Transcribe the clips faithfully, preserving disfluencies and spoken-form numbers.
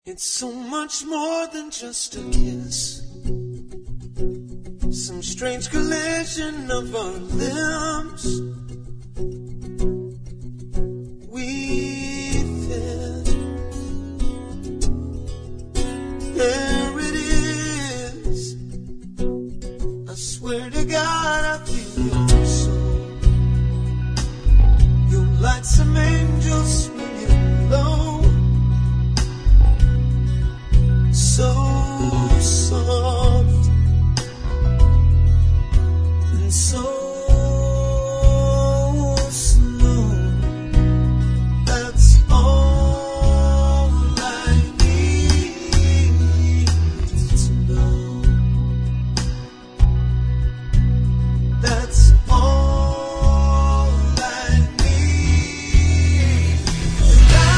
It's so much more than just a kiss. Some strange collision of our limbs. We fit. There it is. I swear to God I feel your soul. You're like some angels swinging low. So soft and so slow. That's all I need to know. That's all I need. And I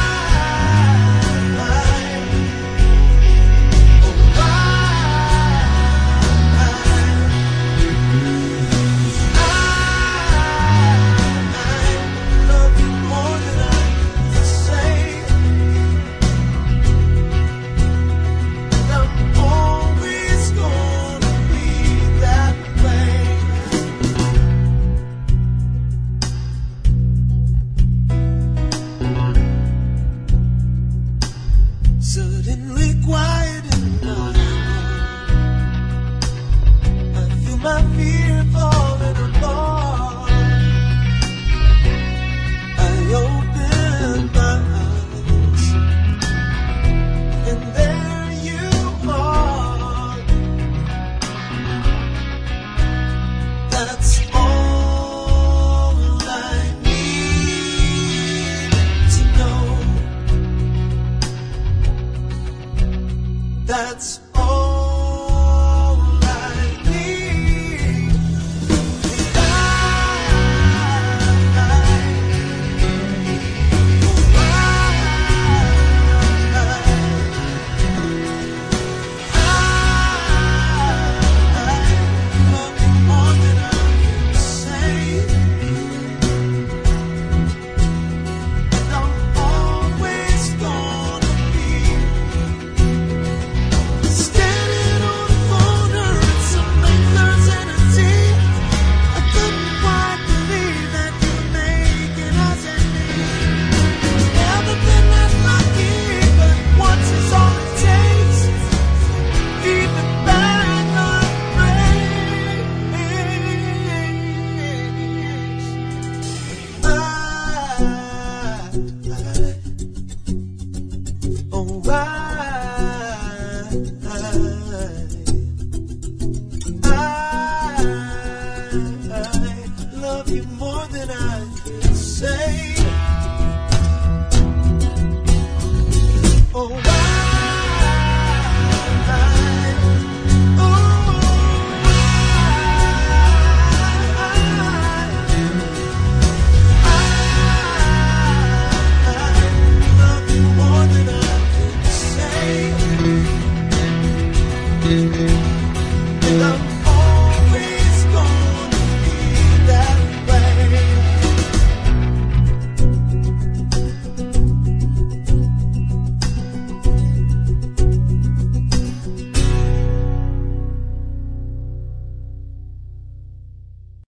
suddenly quiet in my heart. I feel my fear falling apart. I open my eyes, and there you are. That's all I need to know. That's all I need. And I, I love you more than I can say. And I'm always gonna be standing on the corner at some Maker's Energy. I couldn't quite believe that you were making us and me. Never been that lucky, but once is all it takes. Keep it back on grace. I, I, oh, I